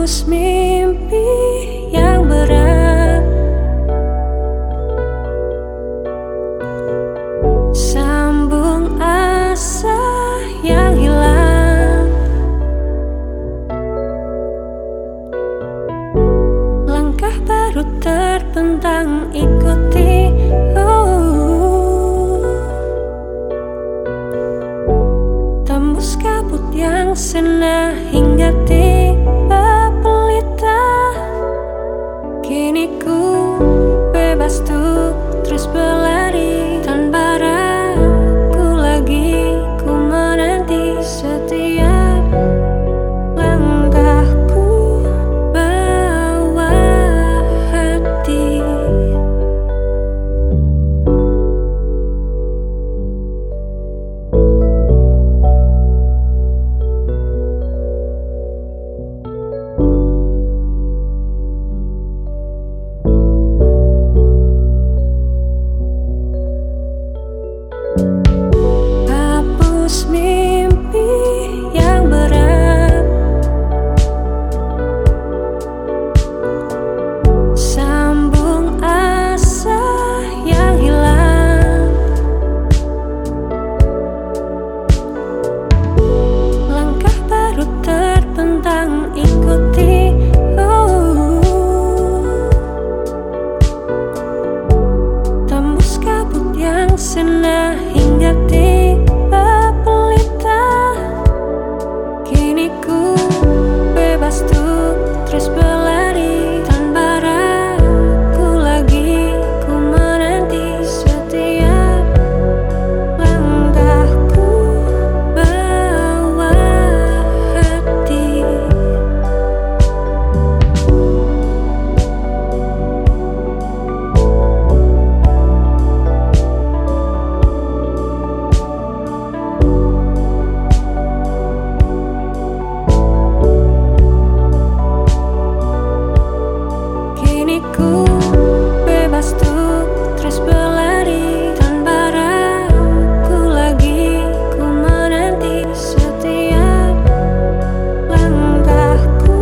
Hapus mimpi yang berat, sambung asa yang hilang. Langkah baru terbentang, ikuti tembus kabut yang sena hingga tiba pelita. Kini ku bebas tuh terus berlari tanpa ragu lagi. Ku menanti setiap langkahku bawa hati. Hapus mimpi yang berat, sambung asa yang hilang. Langkah baru terbentang, ikuti tembus kabut yang sena hingga tiba pelita. Kini ku bebas tuh terus berlari tanpa ragu lagi. Ku menanti setiap langkahku bawa hati. Kini ku bebas tuh terus berlari tanpa ragu lagi. Ku menanti setiap langkahku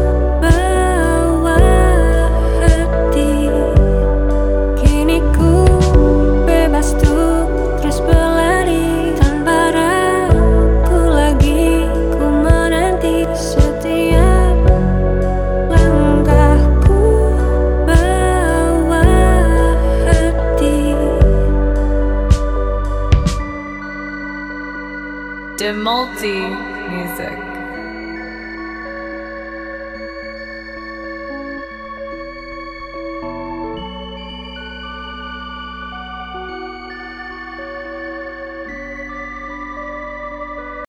bawa hati. Kini ku bebas tuh terus berlari tanpa ragu lagi. Ku menanti setiap langkahku bawa hati. The Multi Music.